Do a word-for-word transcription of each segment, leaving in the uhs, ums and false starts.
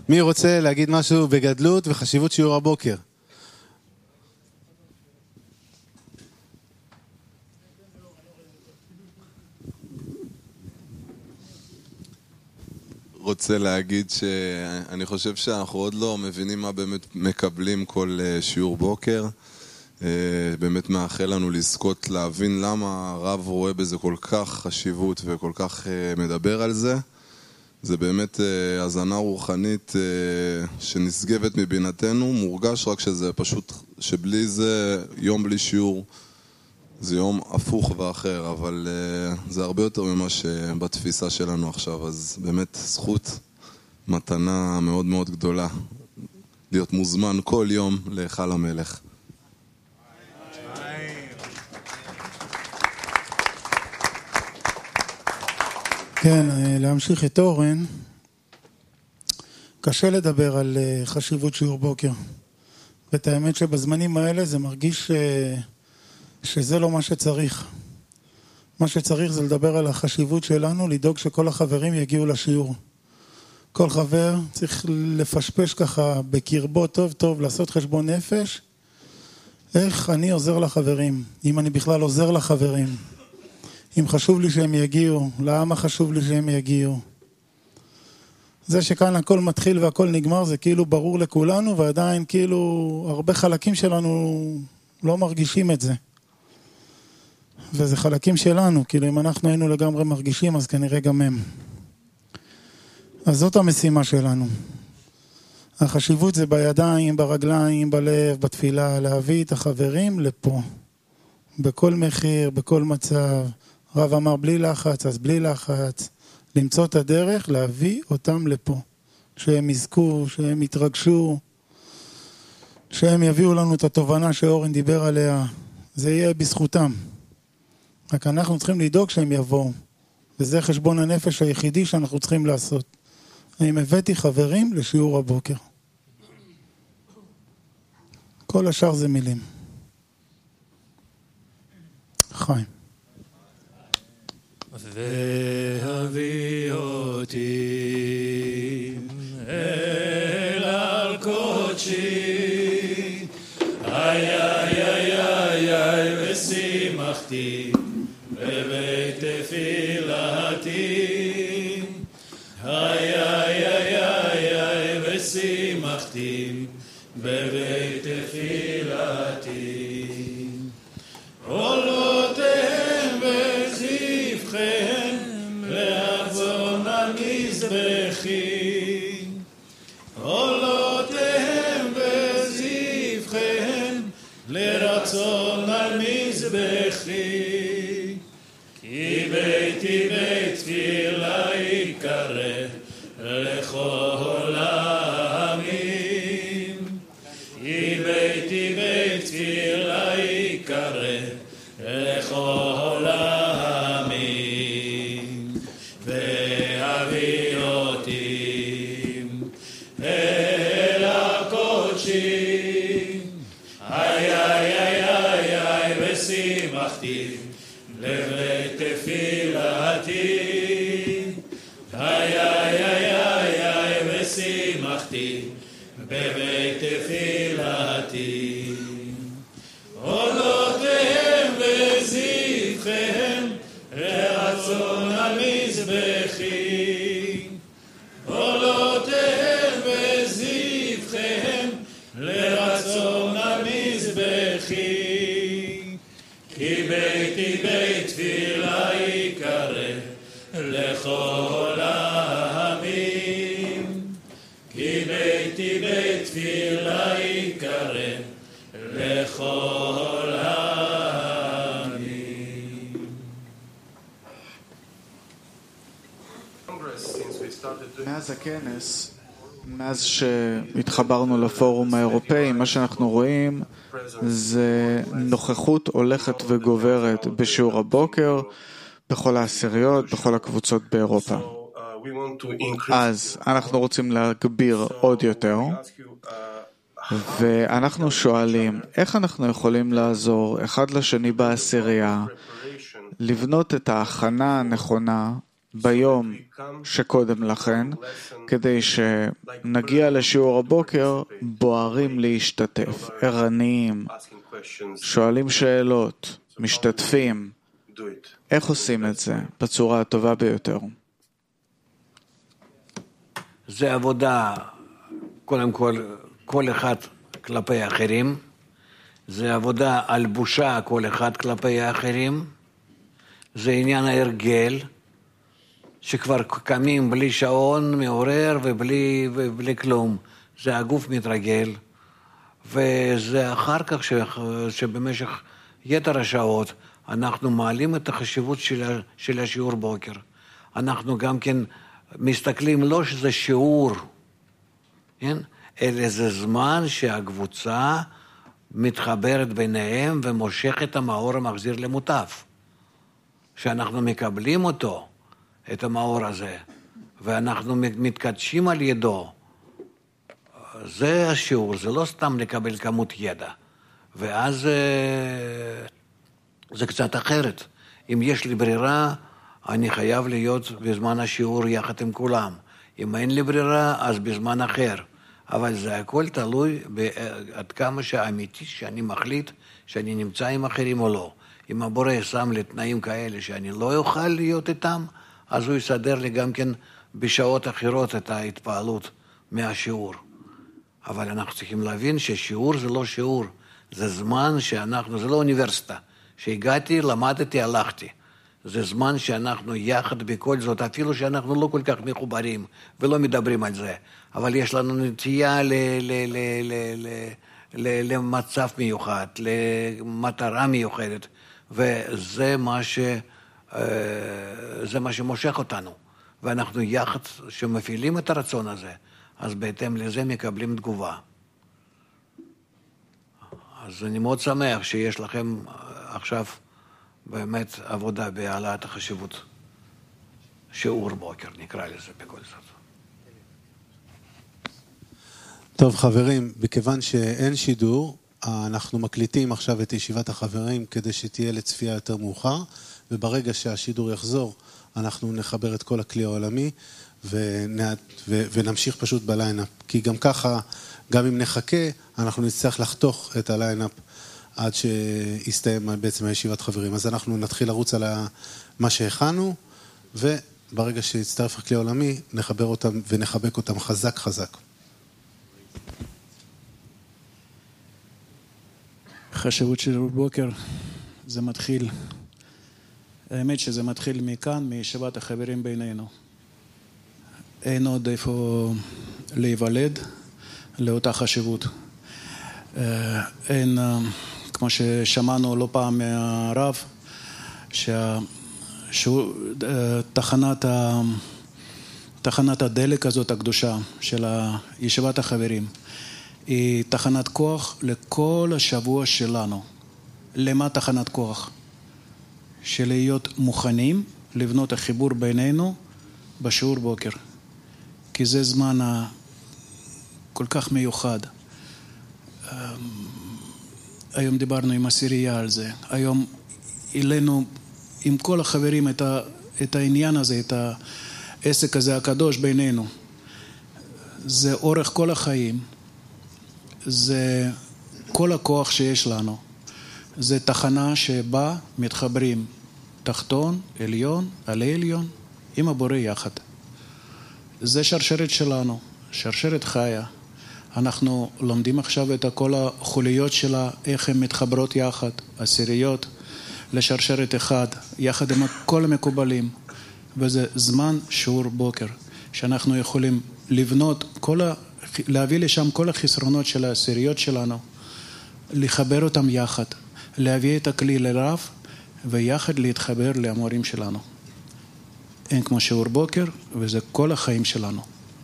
מי רוצה להגיד משהו בגדלות וחשיבות שיעור הבוקר? רוצה להגיד שאני חושב שאנחנו עוד לא מבינים מה באמת מקבלים כל שיעור בוקר. באמת מאחל לנו לזכות להבין למה הרב רואה בזה כל כך חשיבות וכל כך מדבר על זה. זה באמת הזנה רוחנית שנסגבת מבינתנו, מורגש רק שזה פשוט, שבלי זה יום בלי שיעור זה יום הפוך ואחר, אבל uh, זה הרבה יותר ממה שבתפיסה שלנו עכשיו, אז באמת זכות, מתנה מאוד מאוד גדולה, להיות מוזמן כל יום להיכל המלך. כן, להמשיך את אורן, קשה לדבר על חשיבות שיעור בוקר, ואת האמת שבזמנים האלה זה מרגיש uh, שזה לא מה שצריך. מה שצריך זה לדבר על החשיבות שלנו, לדאוג שכל החברים יגיעו לשיעור. כל חבר צריך לפשפש ככה בקרבו טוב טוב, לעשות חשבון נפש, איך אני עוזר לחברים, אם אני בכלל עוזר לחברים, אם חשוב לי שהם יגיעו, למה חשוב לי שהם יגיעו. זה שכאן הכל מתחיל והכל נגמר, זה כאילו ברור לכולנו, ועדיין כאילו הרבה חלקים שלנו לא מרגישים את זה. וזה חלקים שלנו, כאילו אם אנחנו היינו לגמרי מרגישים, אז כנראה גם הם. אז זאת המשימה שלנו. החשיבות זה בידיים, ברגליים, בלב, בתפילה, להביא את החברים לפה. בכל מחיר, בכל מצב. רב אמר בלי לחץ, אז בלי לחץ. למצוא את הדרך, להביא אותם לפה. שהם יזכו, שהם יתרגשו, שהם יביאו לנו את התובנה שאורן דיבר עליה. זה יהיה בזכותם. רק אנחנו צריכים לדאוג שהם יבואו. וזה חשבון הנפש היחידי שאנחנו צריכים לעשות. אני הבאתי חברים לשיעור הבוקר. כל השאר זה מילים. חיים. והביא אותי אל על קודשי, איי איי איי איי איי ושימחתי בבית תפילתי, איי איי איי איי איי ושימחתי בבית תפילתי. עולותיהם וזבחיהם לעזון על מזבחי, עולותיהם וזבחיהם לרצון על מזבחי, כי ביתי בית תפילה יקרא לכל העמים, כי ביתי בית תפילה יקרא לכל העמים. והביא אותי אל הקודשי, איי איי איי איי איי ושימחתי לבית תפילתי, איי איי איי איי איי ושימחתי בבית תפילתי. עולותיהם וזבחיהם לרצון על מזבחי, עולותיהם וזבחיהם לרצון על מזבחי, כי ביתי בית תפילה יקרא לכל העמים, כי ביתי בית תפילה יקרא לכל העמים. מאז הכנס, מאז שהתחברנו לפורום האירופאי, מה שאנחנו רואים זה נוכחות הולכת וגוברת בשיעור הבוקר, בכל העשיריות, בכל הקבוצות באירופה. אז אנחנו רוצים להגביר עוד יותר, ואנחנו שואלים איך אנחנו יכולים לעזור אחד לשני בעשירייה, לבנות את ההכנה הנכונה ביום שקודם לכן, כדי שנגיע לשיעור הבוקר בוערים להשתתף, ערניים, שואלים שאלות, משתתפים. איך עושים את זה בצורה הטובה ביותר? זה עבודה, קודם כל, כל אחד כלפי האחרים. זה עבודה על בושה כל אחד כלפי האחרים. זה עניין ההרגל, שכבר קמים בלי שעון מעורר ובלי, ובלי כלום. זה הגוף מתרגל. וזה אחר כך ש, שבמשך יתר השעות אנחנו מעלים את החשיבות של, של השיעור בוקר. אנחנו גם כן מסתכלים לא שזה שיעור, כן? אלא זה זמן שהקבוצה מתחברת ביניהם ומושך את המאור המחזיר למוטף. שאנחנו מקבלים אותו, את המאור הזה, ואנחנו מתקדשים על ידו. זה השיעור, זה לא סתם לקבל כמות ידע. ואז זה קצת אחרת. אם יש לי ברירה, אני חייב להיות בזמן השיעור יחד עם כולם. אם אין לי ברירה, אז בזמן אחר. אבל זה הכל תלוי עד כמה שהאמיתי שאני מחליט שאני נמצא עם אחרים או לא. אם הבורא שם לי תנאים כאלה שאני לא אוכל להיות איתם, אז הוא יסדר לי גם כן בשעות אחרות את ההתפעלות מהשיעור. אבל אנחנו צריכים להבין ששיעור זה לא שיעור, זה זמן שאנחנו, זה לא אוניברסיטה. שהגעתי, למדתי, הלכתי. זה זמן שאנחנו יחד בכל זאת, אפילו שאנחנו לא כל כך מחוברים ולא מדברים על זה, אבל יש לנו נטייה ל, ל, ל, ל, ל, ל, למצב מיוחד, למטרה מיוחדת, וזה מה ש, זה מה שמושך אותנו. ואנחנו יחד שמפעילים את הרצון הזה, אז בהתאם לזה מקבלים תגובה. אז אני מאוד שמח שיש לכם עכשיו באמת עבודה בהעלאת החשיבות. שיעור בוקר, נקרא לזה בכל זאת. טוב חברים, בכיוון שאין שידור, אנחנו מקליטים עכשיו את ישיבת החברים כדי שתהיה לצפייה יותר מאוחר, וברגע שהשידור יחזור, אנחנו נחבר את כל הכלי העולמי, ונמשיך פשוט בליינאפ. כי גם ככה, גם אם נחכה, אנחנו נצטרך לחתוך את הליינאפ עד שיסתיים בעצם הישיבת חברים. אז אנחנו נתחיל לרוץ על מה שהכנו, וברגע שיצטרף הכלי העולמי, נחבר אותם ונחבק אותם חזק חזק. חשיבות של בוקר, זה מתחיל, האמת שזה מתחיל מכאן, מישיבת החברים בינינו. אין עוד איפה להיוולד לאותה חשיבות. אין, כמו ששמענו לא פעם מהרב, שתחנת ה... תחנת הדלק הזאת הקדושה של ישיבת החברים, היא תחנת כוח לכל השבוע שלנו. למה תחנת כוח? של להיות מוכנים לבנות החיבור בינינו בשיעור בוקר. כי זה זמן כל כך מיוחד. היום דיברנו עם עשירייה על זה. היום אלינו עם כל החברים את, ה, את העניין הזה, את העסק הזה הקדוש בינינו. זה אורך כל החיים. זה כל הכוח שיש לנו. זה תחנה שבה מתחברים תחתון, עליון, עלי עליון, עם הבורא יחד. זה שרשרת שלנו, שרשרת חיה. אנחנו לומדים עכשיו את כל החוליות שלה, איך הן מתחברות יחד, עשיריות, לשרשרת אחד, יחד עם כל המקובלים. וזה זמן שיעור בוקר, שאנחנו יכולים לבנות, כל ה... להביא לשם כל החסרונות של העשיריות שלנו, לחבר אותם יחד, להביא את הכלי לרב, ויחד להתחבר לאמורים שלנו. אין כמו שיעור בוקר, וזה כל החיים שלנו.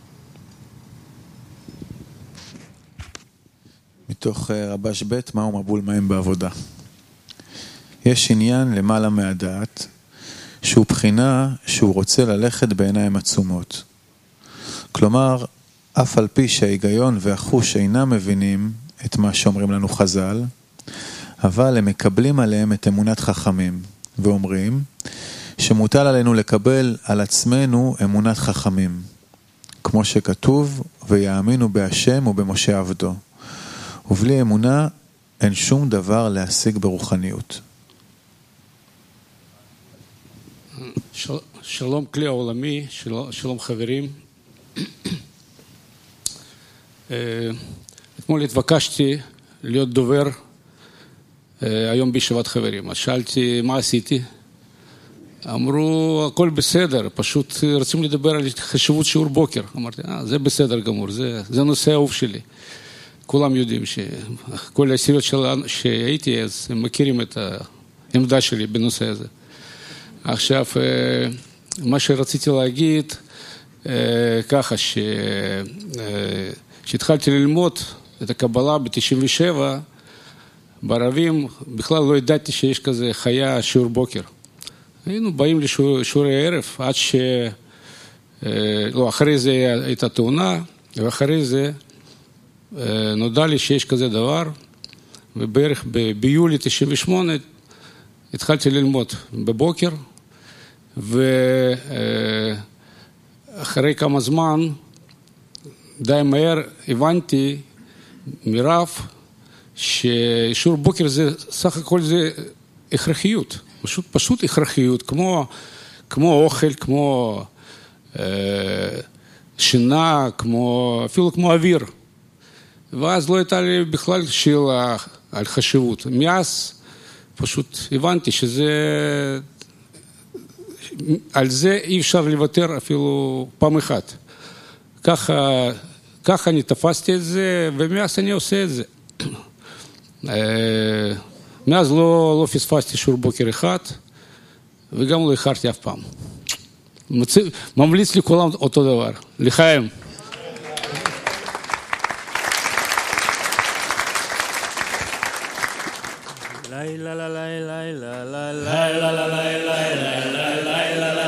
מתוך רבש ב' מהו מבול מים בעבודה. יש עניין למעלה מהדעת, שהוא בחינה שהוא רוצה ללכת בעיניים עצומות. כלומר, אף על פי שההיגיון והחוש אינם מבינים את מה שאומרים לנו חז"ל, אבל הם מקבלים עליהם את אמונת חכמים, ואומרים שמוטל עלינו לקבל על עצמנו אמונת חכמים, כמו שכתוב, ויאמינו בהשם ובמשה עבדו. ובלי אמונה אין שום דבר להשיג ברוחניות. של, שלום כלי העולמי, של, שלום חברים. אתמול התבקשתי להיות דובר היום בישיבת חברים. אז שאלתי מה עשיתי. אמרו הכל בסדר, פשוט רצים לדבר על חשיבות שיעור בוקר. אמרתי, אה, זה בסדר גמור, זה, זה נושא אהוב שלי. כולם יודעים שכל הסירות שהייתי אז הם מכירים את העמדה שלי בנושא הזה. עכשיו, מה שרציתי להגיד, ככה ש... שהתחלתי ללמוד את הקבלה ב-תשעים ושבע, בערבים בכלל לא ידעתי שיש כזה חיה שיעור בוקר. היינו באים לשיעורי ערב, עד ש... לא, אחרי זה הייתה תאונה, ואחרי זה נודע לי שיש כזה דבר, ובערך ב- ביולי תשעים ושמונה התחלתי ללמוד בבוקר, ואחרי כמה זמן, די מהר הבנתי מרב, ששיעור בוקר זה, סך הכל זה הכרחיות, פשוט, פשוט הכרחיות, כמו, כמו אוכל, כמו אה, שינה, כמו, אפילו כמו אוויר. ואז לא הייתה לי בכלל שאלה על חשיבות. מאז פשוט הבנתי שזה, על זה אי אפשר לוותר אפילו פעם אחת. ככה, ככה אני תפסתי את זה, ומאז אני עושה את זה. מאז לא, לא פספסתי שיעור בוקר אחד, וגם לא איחרתי אף פעם. ממליץ לכולם אותו דבר. לחיים. לילה לילה לילה לילה לילה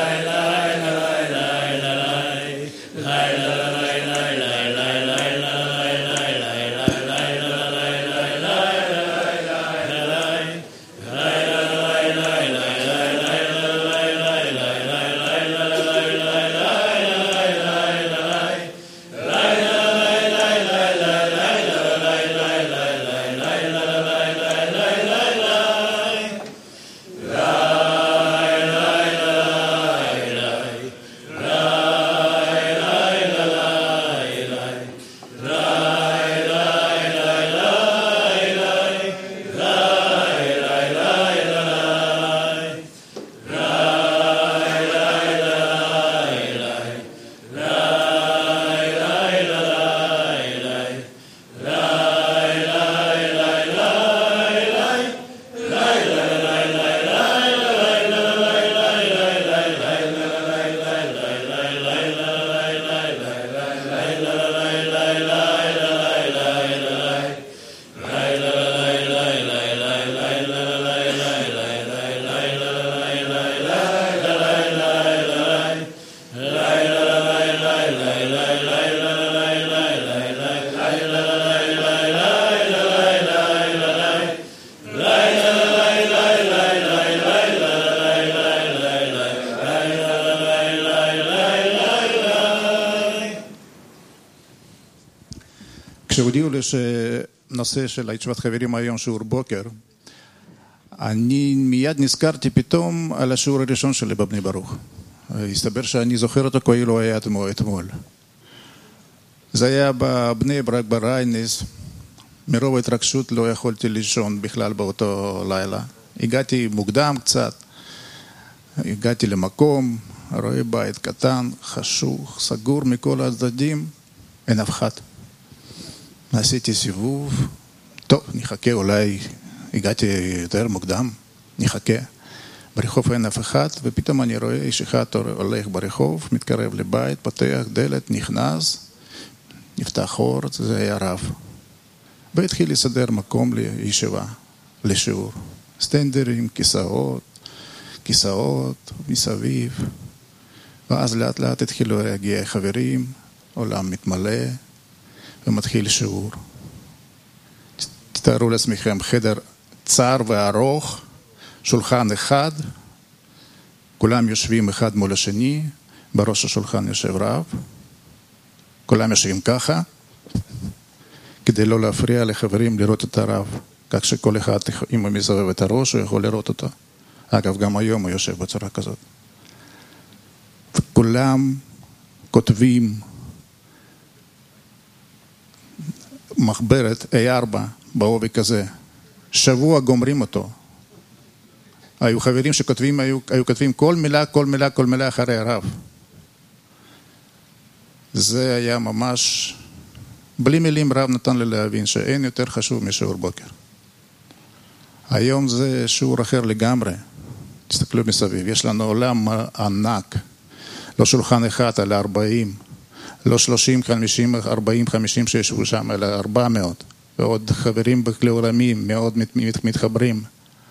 כשהודיעו לי שנושא של הישיבת חברים היום שיעור בוקר, אני מיד נזכרתי פתאום על השיעור הראשון שלי בבני ברוך. הסתבר שאני זוכר אותו כאילו היה אתמול. זה היה בבני ברק ברייניס, מרוב התרגשות לא יכולתי לישון בכלל באותו לילה. הגעתי מוקדם קצת, הגעתי למקום, רואה בית קטן, חשוך, סגור מכל הצדדים, אין אף אחד. עשיתי סיבוב, טוב, נחכה, אולי הגעתי יותר מוקדם, נחכה. ברחוב אין אף אחד, ופתאום אני רואה איש אחד הולך ברחוב, מתקרב לבית, פותח דלת, נכנס, נפתח אור, זה היה רב. והתחיל לסדר מקום לישיבה, לשיעור. סטנדרים, כיסאות, כיסאות מסביב. ואז לאט לאט התחילו להגיע חברים, עולם מתמלא, ומתחיל שיעור. תתארו לעצמכם חדר צר וארוך, שולחן אחד, כולם יושבים אחד מול השני, בראש השולחן יושב רב, כולם יושבים ככה, כדי לא להפריע לחברים לראות את הרב, כך שכל אחד, אם הוא מסובב את הראש, הוא יכול לראות אותו. אגב, גם היום הוא יושב בצורה כזאת. וכולם כותבים מחברת איי ארבע בעובי כזה. שבוע גומרים אותו. היו חברים שכותבים, היו, היו כותבים כל מילה, כל מילה, כל מילה אחרי הרב. זה היה ממש, בלי מילים רב נתן לי להבין שאין יותר חשוב משיעור בוקר. היום זה שיעור אחר לגמרי. תסתכלו מסביב, יש לנו עולם ענק, לא שולחן אחד, אלא ארבעים, לא שלושים, חמישים, ארבעים, חמישים שישבו שם, אלא ארבע מאות, ועוד חברים בכלי עולמים, מאוד מתחברים.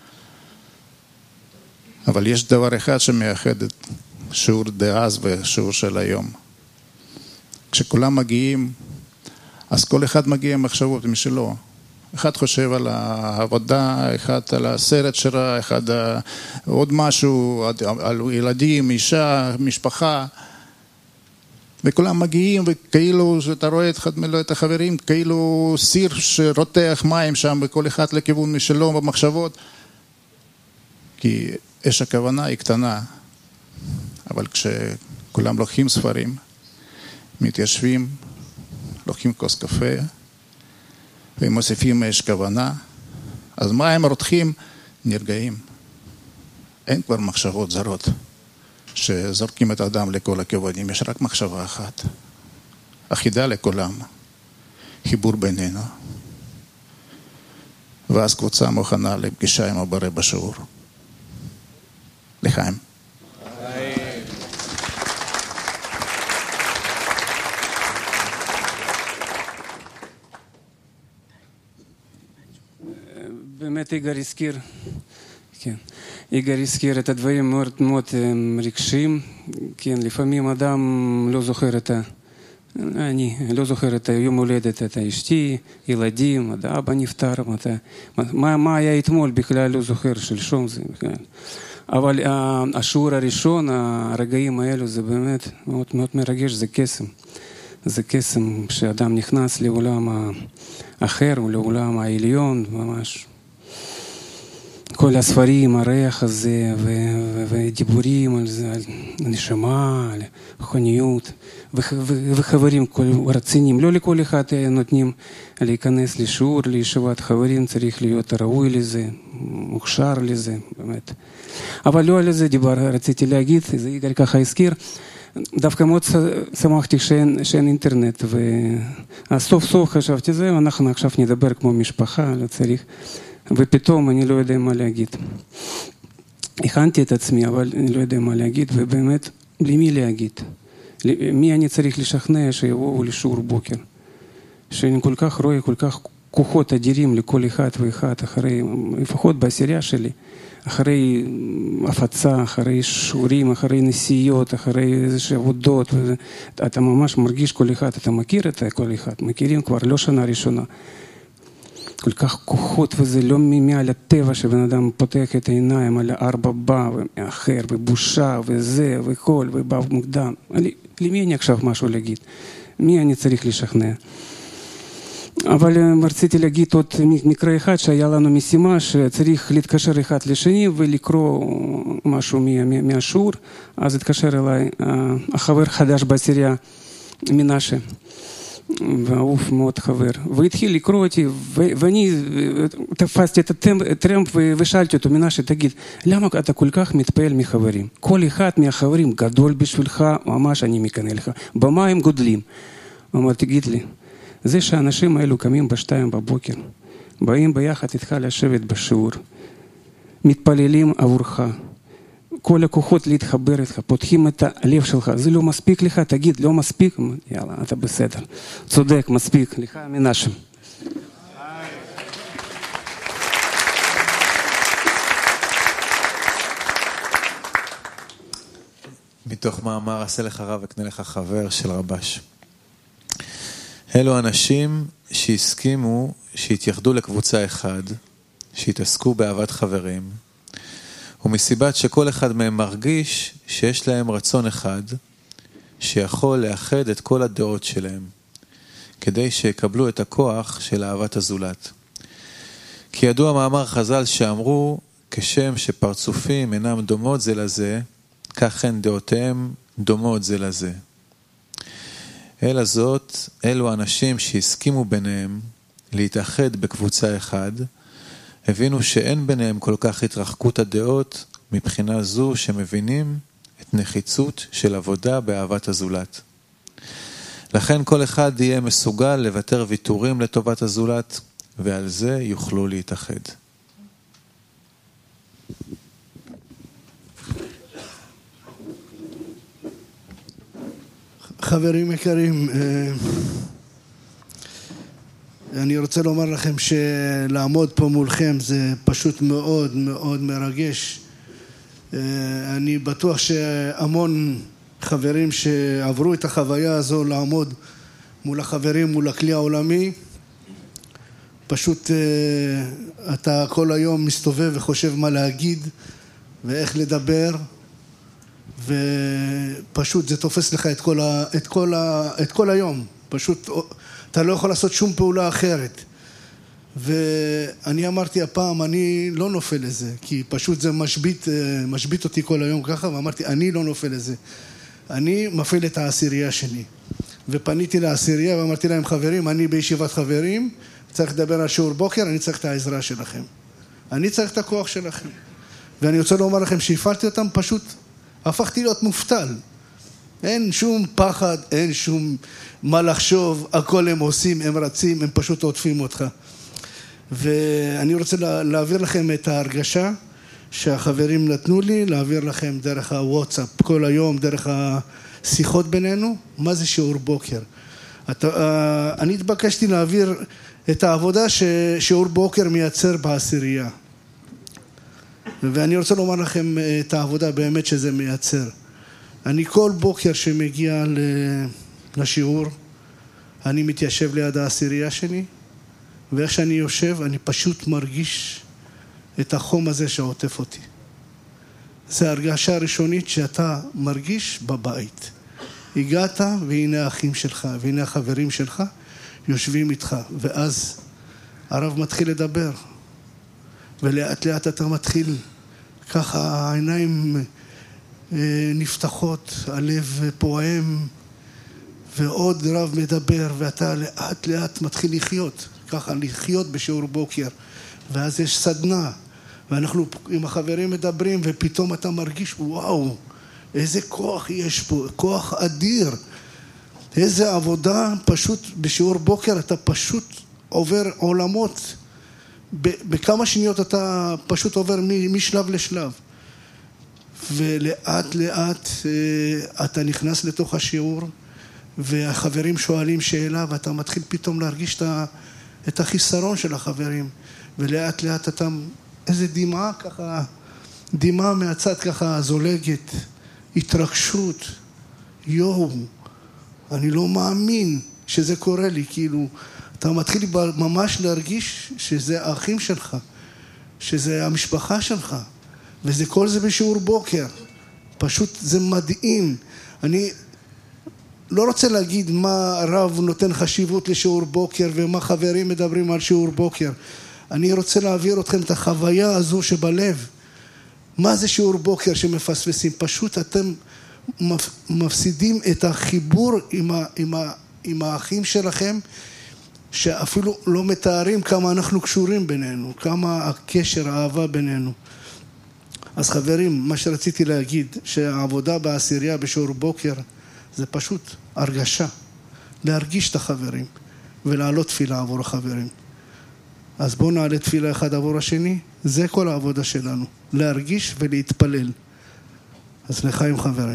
אבל יש דבר אחד שמייחד את שיעור דאז ושיעור של היום. כשכולם מגיעים, אז כל אחד מגיע עם מחשבות משלו. אחד חושב על העבודה, אחד על הסרט שלה, אחד עוד משהו, על ילדים, אישה, משפחה. וכולם מגיעים, וכאילו שאתה רואה את החברים, כאילו סיר שרותח מים שם, וכל אחד לכיוון משלו במחשבות. כי אש הכוונה היא קטנה, אבל כשכולם לוקחים ספרים, מתיישבים, לוקחים כוס קפה, והם מוסיפים אש כוונה, אז מה הם רותחים? נרגעים. אין כבר מחשבות זרות, שזורקים את האדם לכל הכיוונים, יש רק מחשבה אחת, אחידה לכולם, חיבור בינינו. ואז קבוצה מוכנה לפגישה עם הבורא בשיעור. לחיים. באמת איגר הזכיר, כן, איגר הזכיר את הדברים מאוד מאוד רגשיים, כן, לפעמים אדם לא זוכר את ה... אני לא זוכר את היום הולדת, את אשתי, ילדים, את אבא נפטר, מה, מה היה אתמול בכלל לא זוכר, שלשום זה בכלל. אבל השיעור הראשון, הרגעים האלו, זה באמת מאוד מאוד מרגש, זה קסם. זה קסם שאדם נכנס לעולם האחר, לעולם העליון, ממש. כל הספרים, הריח הזה, ודיבורים על זה, על נשמה, על חוניות, וחברים רציניים. לא לכל אחד נותנים להיכנס לשיעור, לישיבת חברים, צריך להיות ראוי לזה, מוכשר לזה, באמת. אבל לא על זה דיבר, רציתי להגיד, זה יגאל ככה הזכיר, דווקא מאוד שמחתי שאין, שאין אינטרנט, אז סוף סוף חשבתי זה, אנחנו עכשיו נדבר כמו משפחה, לא צריך, ופתאום אני לא יודע מה להגיד. הכנתי את עצמי, אבל אני לא יודע מה להגיד, ובאמת, בלי מי להגיד? מי אני צריך לשכנע שיבואו לשיעור בוקר? שאני כל כך רואה, כל כך כוחות אדירים לכל אחד ואחד, אחרי, לפחות בעשירייה שלי, אחרי הפצה, אחרי שיעורים, אחרי נסיעות, אחרי איזושהי עבודות, אתה ממש מרגיש כל אחד, אתה מכיר את כל אחד, מכירים כבר לא שנה ראשונה. כל כך כוחות, וזה לא מעל הטבע שבן אדם פותח את העיניים על הארבע בא ומאחר, ובושה, וזה, וכל, ובא מוקדם. למי אני עכשיו משהו להגיד? מי אני צריך לשכנע? אבל רציתי להגיד עוד מקרה אחד שהיה לנו משימה שצריך להתקשר אחד לשני ולקרוא משהו מהשיעור. אז התקשר אליי החבר חדש בעשירייה, מנשה, ואהוב מאוד חבר, והתחיל לקרוא אותי, ואני תפסתי את הטרמפ ושאלתי אותו, מנשה, תגיד, למה אתה כל כך מתפעל מחברים? כל אחד מהחברים גדול בשבילך, ממש אני מקנא לך, במה הם גודלים? הוא אמר, תגיד לי, זה שהאנשים האלו קמים בשתיים בבוקר, באים ביחד איתך לשבת בשיעור, מתפללים עבורך, כל הכוחות להתחבר איתך, פותחים את הלב שלך, זה לא מספיק לך, תגיד, לא מספיק? יאללה, אתה בסדר, צודק, מספיק, לך מנשה. מתוך מאמר עשה לך רב וקנה לך חבר של רבש. אלו אנשים שהסכימו, שהתייחדו לקבוצה אחד, שהתעסקו באהבת חברים, ומסיבת שכל אחד מהם מרגיש שיש להם רצון אחד, שיכול לאחד את כל הדעות שלהם, כדי שיקבלו את הכוח של אהבת הזולת. כי ידוע מאמר חז"ל שאמרו, כשם שפרצופים אינם דומות זה לזה, כך הן דעותיהם דומות זה לזה. אלא זאת, אלו האנשים שהסכימו ביניהם להתאחד בקבוצה אחד, הבינו שאין ביניהם כל כך התרחקות הדעות, מבחינה זו שמבינים את נחיצות של עבודה באהבת הזולת. לכן כל אחד יהיה מסוגל לוותר ויתורים לטובת הזולת, ועל זה יוכלו להתאחד. חברים יקרים, אני רוצה לומר לכם שלעמוד פה מולכם זה פשוט מאוד מאוד מרגש. אני בטוח שהמון חברים שעברו את החוויה הזו לעמוד מול החברים, מול הכלי העולמי, פשוט אתה כל היום מסתובב וחושב מה להגיד ואיך לדבר, ופשוט זה תופס לך את כל, ה, את כל, ה, את כל היום. פשוט אתה לא יכול לעשות שום פעולה אחרת. ואני אמרתי הפעם, אני לא נופל לזה, כי פשוט זה משבית, משבית אותי כל היום ככה, ואמרתי, אני לא נופל לזה. אני מפעיל את העשירייה שלי. ופניתי לעשירייה ואמרתי להם, חברים, אני בישיבת חברים, צריך לדבר על שיעור בוקר, אני צריך את העזרה שלכם. אני צריך את הכוח שלכם. ואני רוצה לומר לכם שהפעלתי אותם, פשוט הפכתי להיות מופתל. אין שום פחד, אין שום מה לחשוב, הכל הם עושים, הם רצים, הם פשוט עוטפים אותך. ואני רוצה להעביר לכם את ההרגשה שהחברים נתנו לי, להעביר לכם דרך הוואטסאפ, כל היום דרך השיחות בינינו, מה זה שיעור בוקר. אני התבקשתי להעביר את העבודה ששיעור בוקר מייצר בעשירייה. ואני רוצה לומר לכם את העבודה באמת שזה מייצר. אני כל בוקר שמגיע לשיעור, אני מתיישב ליד העשירייה שלי, ואיך שאני יושב, אני פשוט מרגיש את החום הזה שעוטף אותי. זו הרגשה הראשונית שאתה מרגיש בבית. הגעת, והנה האחים שלך, והנה החברים שלך, יושבים איתך, ואז הרב מתחיל לדבר, ולאט לאט אתה מתחיל, ככה העיניים נפתחות, הלב פועם, ועוד רב מדבר, ואתה לאט לאט מתחיל לחיות, ככה לחיות בשיעור בוקר, ואז יש סדנה, ואנחנו עם החברים מדברים, ופתאום אתה מרגיש, וואו, איזה כוח יש פה, כוח אדיר, איזה עבודה, פשוט בשיעור בוקר אתה פשוט עובר עולמות, בכמה שניות אתה פשוט עובר משלב לשלב, ולאט לאט אתה נכנס לתוך השיעור, והחברים שואלים שאלה, ואתה מתחיל פתאום להרגיש את החיסרון של החברים, ולאט לאט אתה, איזה דמעה ככה, דמעה מהצד ככה זולגת, התרגשות, יואו, אני לא מאמין שזה קורה לי, כאילו, אתה מתחיל ממש להרגיש שזה האחים שלך, שזה המשפחה שלך, וזה כל זה בשיעור בוקר. פשוט זה מדהים. אני לא רוצה להגיד מה רב נותן חשיבות לשיעור בוקר, ומה חברים מדברים על שיעור בוקר. אני רוצה להעביר אתכם את החוויה הזו שבלב. מה זה שיעור בוקר שמפספסים? פשוט אתם מפסידים את החיבור עם, ה, עם, ה, עם האחים שלכם, שאפילו לא מתארים כמה אנחנו קשורים בינינו, כמה הקשר, האהבה בינינו. אז חברים, מה שרציתי להגיד, שהעבודה בעשירייה בשיעור בוקר, זה פשוט הרגשה, להרגיש את החברים, ולעלות תפילה עבור החברים. אז בואו נעלה תפילה אחד עבור השני, זה כל העבודה שלנו, להרגיש ולהתפלל. אז לחיים חברים.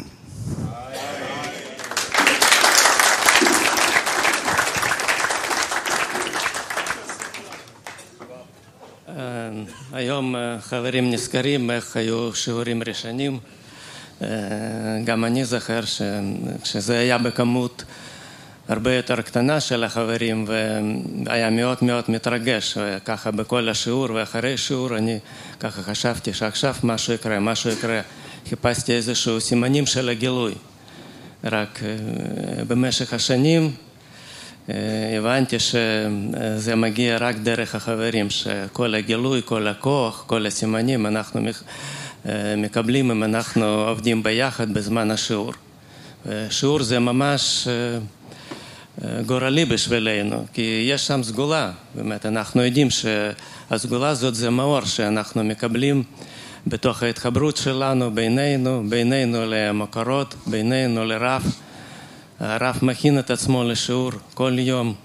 היום חברים נזכרים איך היו שיעורים ראשונים. גם אני זוכר שזה היה בכמות הרבה יותר קטנה של החברים, והיה מאוד מאוד מתרגש, וככה בכל השיעור ואחרי שיעור אני ככה חשבתי שעכשיו משהו יקרה, משהו יקרה. חיפשתי איזשהו סימנים של הגילוי. רק במשך השנים הבנתי שזה מגיע רק דרך החברים, שכל הגילוי, כל הכוח, כל הסימנים אנחנו מקבלים אם אנחנו עובדים ביחד בזמן השיעור. שיעור זה ממש גורלי בשבילנו, כי יש שם סגולה. באמת, אנחנו יודעים שהסגולה הזאת זה מאור שאנחנו מקבלים בתוך ההתחברות שלנו, בינינו, בינינו למקורות, בינינו לרב. הרב מכין את עצמו לשיעור כל יום,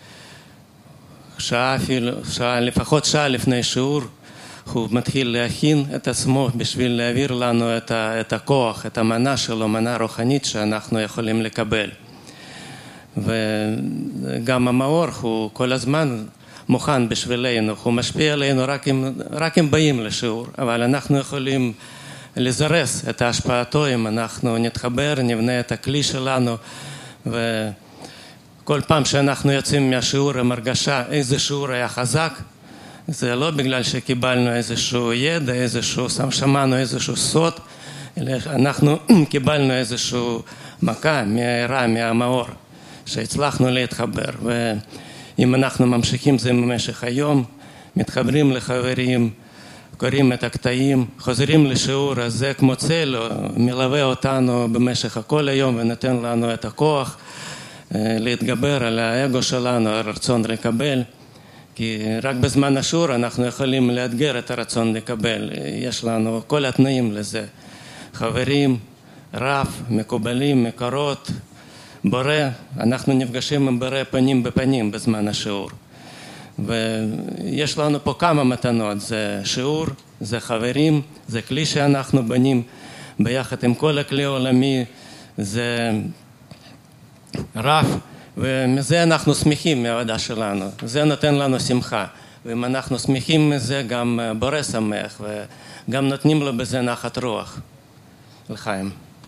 שעה אפילו, שעה, לפחות שעה לפני שיעור, הוא מתחיל להכין את עצמו בשביל להעביר לנו את, ה, את הכוח, את המנה שלו, מנה רוחנית שאנחנו יכולים לקבל. וגם המאור הוא כל הזמן מוכן בשבילנו, הוא משפיע עלינו רק אם, רק אם באים לשיעור, אבל אנחנו יכולים לזרז את השפעתו אם אנחנו נתחבר, נבנה את הכלי שלנו, וכל פעם שאנחנו יוצאים מהשיעור עם הרגשה איזה שיעור היה חזק, זה לא בגלל שקיבלנו איזשהו ידע, איזשהו, שמענו איזשהו סוד, אלא אנחנו קיבלנו איזשהו מכה מהערה, מהמאור, שהצלחנו להתחבר. ואם אנחנו ממשיכים זה במשך היום, מתחברים לחברים, קוראים את הקטעים, חוזרים לשיעור, אז זה כמו צל, מלווה אותנו במשך כל היום ונותן לנו את הכוח להתגבר על האגו שלנו, הרצון לקבל. כי רק בזמן השיעור אנחנו יכולים לאתגר את הרצון לקבל. יש לנו כל התנאים לזה. חברים, רב, מקובלים, מקורות, בורא. אנחנו נפגשים עם בורא פנים בפנים בזמן השיעור. ויש לנו פה כמה מתנות. זה שיעור, זה חברים, זה כלי שאנחנו בנים ביחד עם כל הכלי העולמי. זה רב. ומזה אנחנו שמחים מהעבודה שלנו, זה נותן לנו שמחה, ואם אנחנו שמחים מזה גם בורא שמח, וגם נותנים לו בזה נחת רוח. לחיים.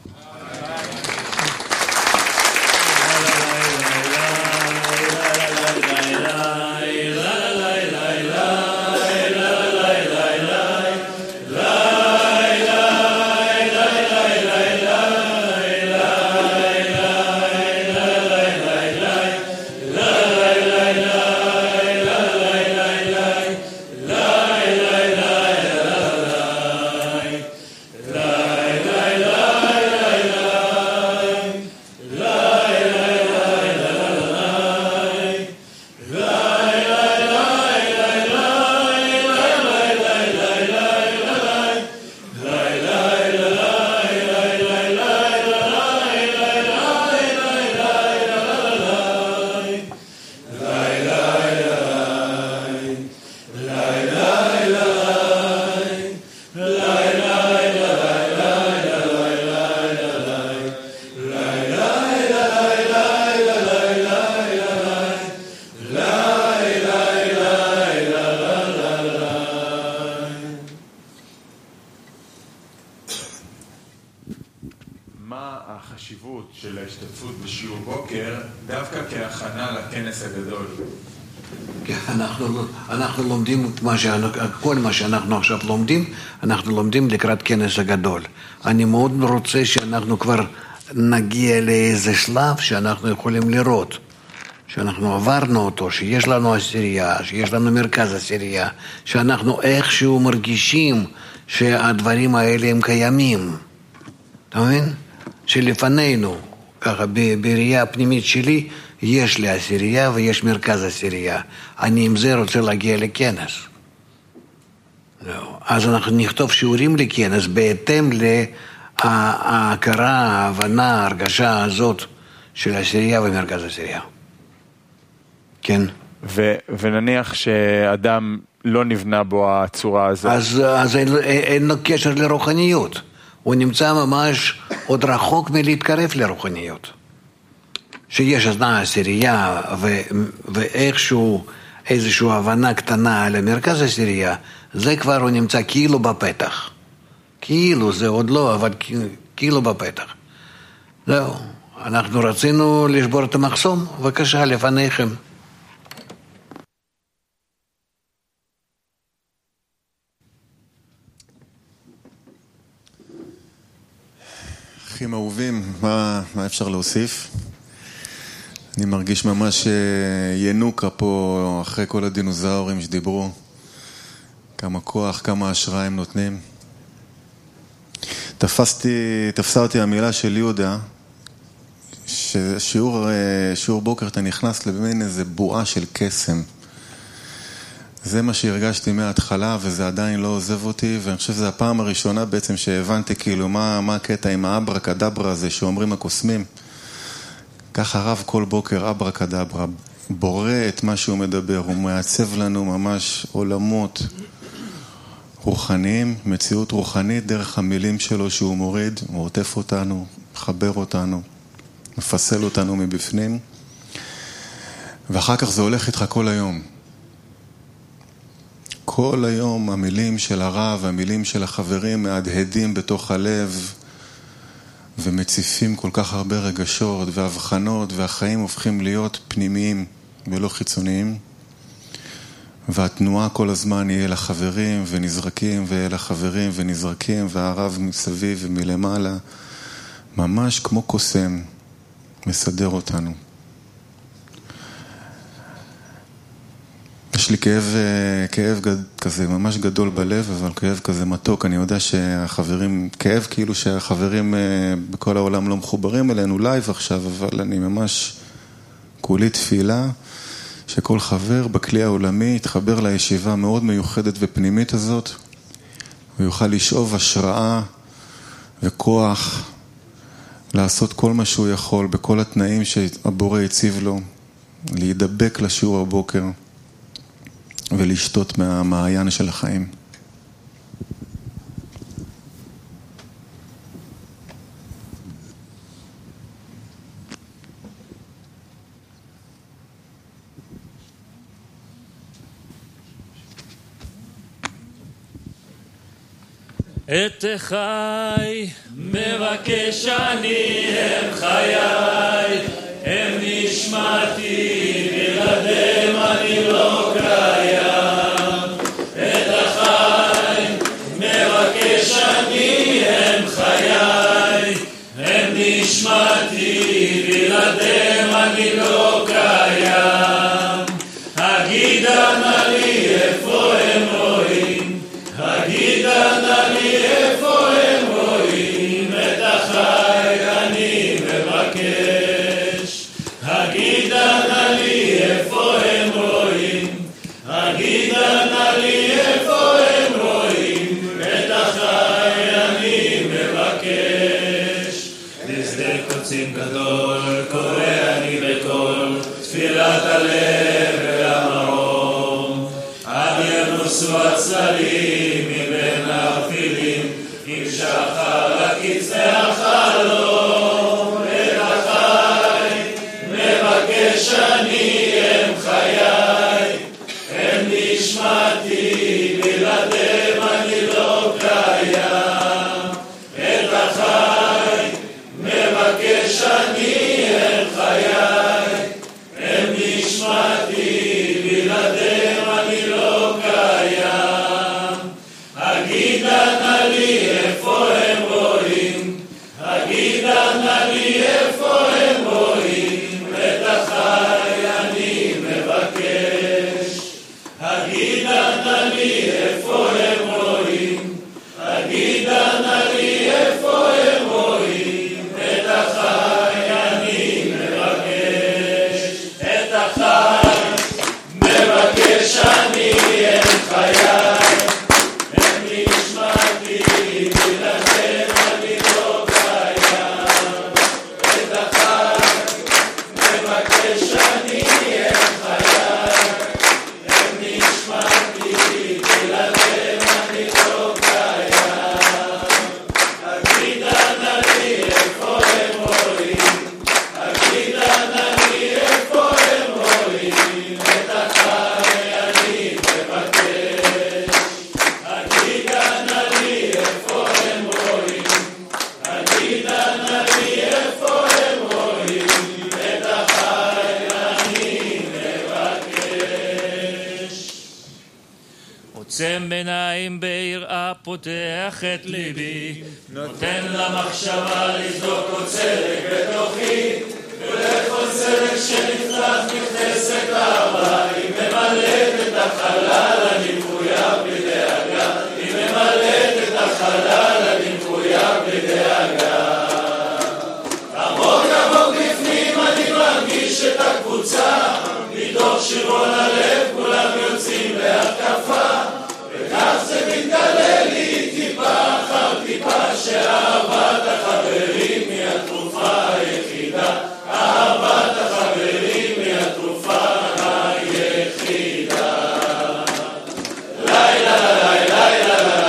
החשיבות של ההשתתפות בשיעור בוקר דווקא כהכנה לכנס הגדול? אנחנו, אנחנו לומדים מה שאנחנו, כל מה שאנחנו עכשיו לומדים, אנחנו לומדים לקראת כנס הגדול. אני מאוד רוצה שאנחנו כבר נגיע לאיזה שלב שאנחנו יכולים לראות, שאנחנו עברנו אותו, שיש לנו עשירייה, שיש לנו מרכז עשירייה, שאנחנו איכשהו מרגישים שהדברים האלה הם קיימים. אתה מבין? שלפנינו, ככה בראייה הפנימית שלי, יש לי עשירייה ויש מרכז עשירייה. אני עם זה רוצה להגיע לכנס. אז אנחנו נכתוב שיעורים לכנס בהתאם להכרה, ההבנה, ההרגשה הזאת של עשירייה ומרכז עשירייה. כן. ו- ונניח שאדם לא נבנה בו הצורה הזאת. אז, אז אין, אין לו קשר לרוחניות. הוא נמצא ממש עוד רחוק מלהתקרב לרוחניות. שיש הזנה עשירייה ו- ואיכשהו איזושהי הבנה קטנה על המרכז עשירייה, זה כבר הוא נמצא כאילו בפתח. כאילו, זה עוד לא, אבל כאילו בפתח. זהו. אנחנו רצינו לשבור את המחסום, בבקשה, לפניכם. אחים אהובים, מה, מה אפשר להוסיף? אני מרגיש ממש ינוקה פה אחרי כל הדינוזאורים שדיברו. כמה כוח, כמה השראה הם נותנים. תפסתי, תפסה אותי המילה של יהודה, ששיעור שיעור בוקר אתה נכנס למין איזה בועה של קסם. זה מה שהרגשתי מההתחלה, וזה עדיין לא עוזב אותי, ואני חושב שזו הפעם הראשונה בעצם שהבנתי כאילו מה, מה הקטע עם האברה קדברה הזה שאומרים הקוסמים. ככה רב כל בוקר אברה קדברה, בורא את מה שהוא מדבר, הוא מעצב לנו ממש עולמות רוחניים, מציאות רוחנית דרך המילים שלו שהוא מוריד, הוא עוטף אותנו, מחבר אותנו, מפסל אותנו מבפנים, ואחר כך זה הולך איתך כל היום. כל היום המילים של הרב, המילים של החברים מהדהדים בתוך הלב ומציפים כל כך הרבה רגשות והבחנות, והחיים הופכים להיות פנימיים ולא חיצוניים, והתנועה כל הזמן יהיה לחברים ונזרקים ואל החברים ונזרקים, והרב מסביב ומלמעלה ממש כמו קוסם מסדר אותנו. יש לי כאב, כאב כזה ממש גדול בלב, אבל כאב כזה מתוק. אני יודע שהחברים, כאב כאילו שהחברים בכל העולם לא מחוברים אלינו לייב עכשיו, אבל אני ממש כולי תפילה שכל חבר בכלי העולמי יתחבר לישיבה מאוד מיוחדת ופנימית הזאת, ויוכל לשאוב השראה וכוח לעשות כל מה שהוא יכול בכל התנאים שהבורא הציב לו, להידבק לשיעור הבוקר ולשתות מהמעיין של החיים. את חי מבקש אני, הם חיי, הם נשמתי, בלעדיהם אני לא קיים. את החי מבקש אני, הם חיי, הם נשמתי, בלעדיהם אני לא קיים. הגידה נא לי איפה הם רואים, הגידה נא לי איפה הם רואים, את החי אני מבקש. הגידה נא לי איפה הם רואים, הגידה נא לי איפה הם רואים, את החי אני מבקש. לשדה קוצים גדול קורא אני בקול, תפילת הלב והמרום, עד ינוסו הצלים מבין האפילים, עם שחר הקצה החלום. את החי מבקש אני, הם חיי, הם נשמתי, בלעדיהם אני לא קיים. את החי מבקש אני, הם חיי, הם נשמתי, בלעדיהם אני לא קיים. הגידה נא לי איפה הם רואים, הגידה נא לי איפה הם רואים, את החי אני מבקש. הגידה נא לי איפה הם רואים, הגידה נא לי איפה הם רואים, את החי אני מבקש. את החי מבקש אני, הם חיי, הם נשמתי, בלעדיהם אני לא קיים. את החי מבקש אני, הם חיי, הם נשמתי, בלעדיהם עוצם עיניים ביראה פותח את ליבי, נותן למחשבה לבדוק עוד צדק בתוכי, ולכל צדק שנפתח נכנסת אהבה, היא ממלאת את החלל, אני מחויב בדאגה, היא ממלאת את החלל, אני מחויב בדאגה. עמוק עמוק בפנים אני מרגיש את הקבוצה, מתוך שירון הלב כולם יוצאים להתקפה, וכך זה מתגלה לי טיפה אחר טיפה, שאהבת החברים היא התרופה היחידה, אהבת החברים היא התרופה היחידה. לילה לילה לילה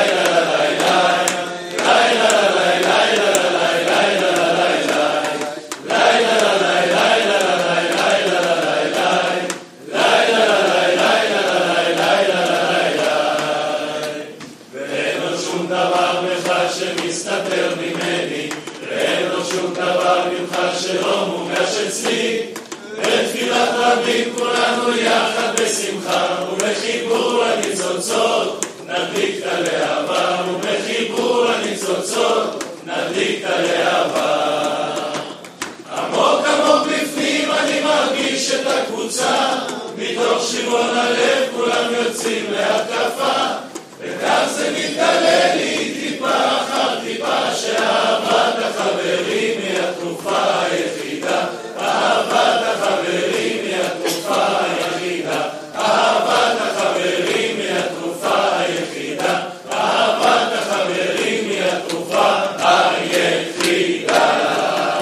שלא מוגש אצלי, בתפילת רבים כולנו יחד בשמחה, ובחיבור הניצוצות נדליק את הלהבה, ובחיבור הניצוצות נדליק את הלהבה. עמוק עמוק בפנים אני מרגיש את הקבוצה, מתוך שירון הלב כולם יוצאים להתקפה, וכך זה מתגלה לי טיפה אחר טיפה, שאהבת החברים היא התרופה היחידה, אהבת החברים היא התרופה היחידה, אהבת החברים היא התרופה היחידה, אהבת החברים היא התרופה היחידה.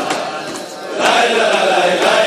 לילה לילה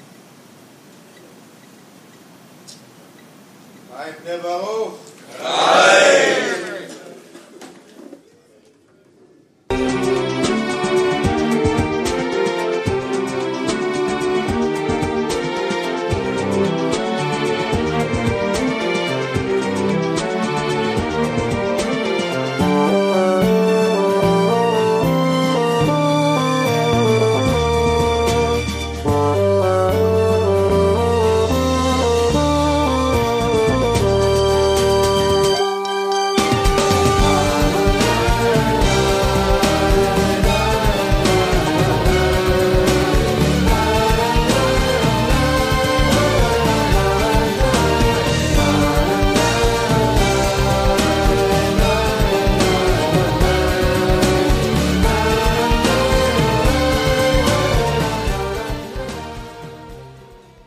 חיים בני ברוך.